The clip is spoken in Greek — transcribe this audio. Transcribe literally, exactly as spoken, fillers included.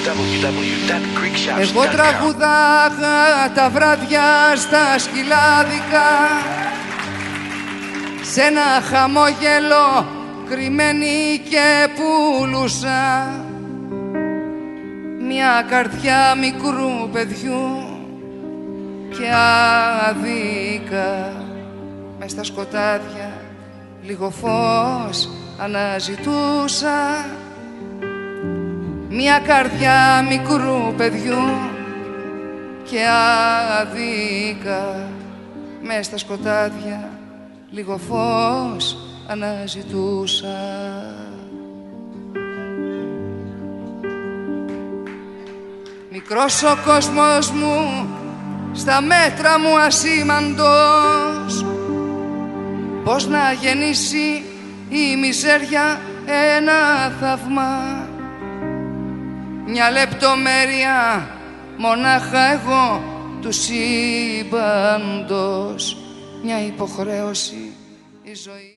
double-u double-u double-u τελεία greek shops τελεία com. Εγώ τραγουδάγα τα βράδια στα σκυλάδικα, σ' ένα χαμόγελο κρυμμένη και πουλούσα μια καρδιά μικρού παιδιού και άδικα. Μες στα σκοτάδια λίγο φως αναζητούσα μια καρδιά μικρού παιδιού και άδικα. Μες στα σκοτάδια λίγο φως αναζητούσα. Μικρός ο κόσμος μου, στα μέτρα μου ασήμαντος, πώς να γεννήσει η μιζέρια ένα θαύμα, μια λεπτομέρεια μονάχα εγώ του σύμπαντος, μια υποχρέωση η ζωή.